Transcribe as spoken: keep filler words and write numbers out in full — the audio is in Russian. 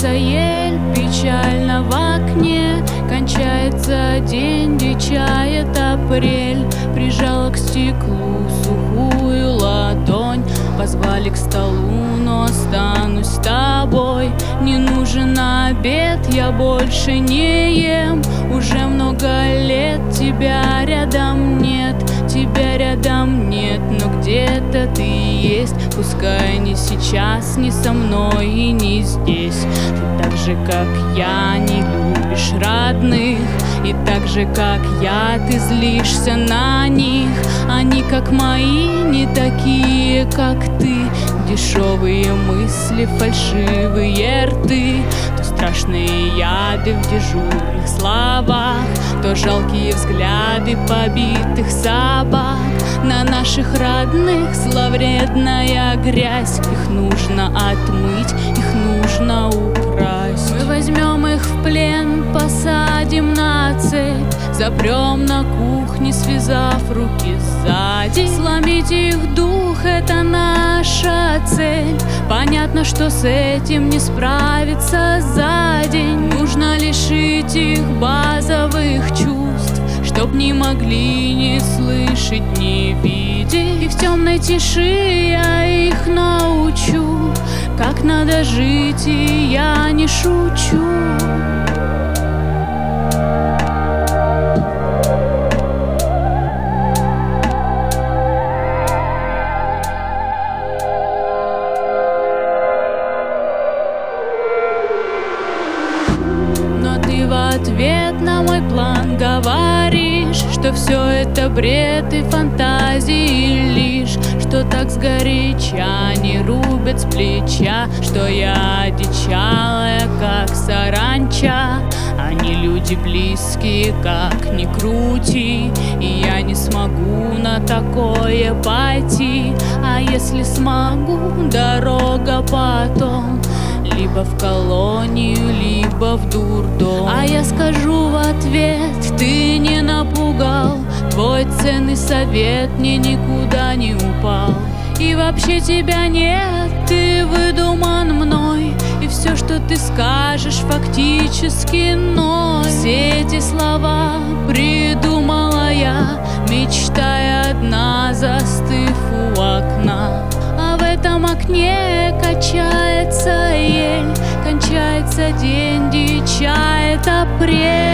Кончается ель печально в окне, кончается день, дичает апрель. Прижала к стеклу сухую ладонь, позвали к столу, но останусь с тобой. Не нужен обед, я больше не ем. Уже много лет тебя рядом нет, тебя рядом нет, но где-то ты есть. Пускай не сейчас, не со мной и не здесь. Ты так же, как я, не любишь родных, и так же, как я, ты злишься на них. Они, как мои, не такие, как ты. Дешевые мысли, фальшивые рты, то страшные яды в дежурных словах, то жалкие взгляды побитых собак. На наших родных зловредная грязь, их нужно отмыть, их нужно украсть. Мы возьмем их в плен, посадим на цепь, запрем на кухне, связав руки сзади. Сломить их дух — это наша цель. Понятно, что с этим не справиться за день. Нужно лишить их базовых чувств, чтоб не могли ни слышать, ни видеть. И в темной тиши я их научу, как надо жить, и я не шучу. В ответ на мой план говоришь, что все это бред и фантазии лишь, что так сгоряча не рубят с плеча, что я одичалая, как саранча. Они люди близкие, как ни крути, и я не смогу на такое пойти. А если смогу, дорога потом либо в колонию, либо в дурдом. А я скажу в ответ: ты не напугал, твой ценный совет мне никуда не упал. И вообще тебя нет, ты выдуман мной, и все, что ты скажешь, фактически ноль. Все эти слова придумала я, мечтая одна, застыв у окна. А в этом окне качается ель, кончается день, дичает апрель.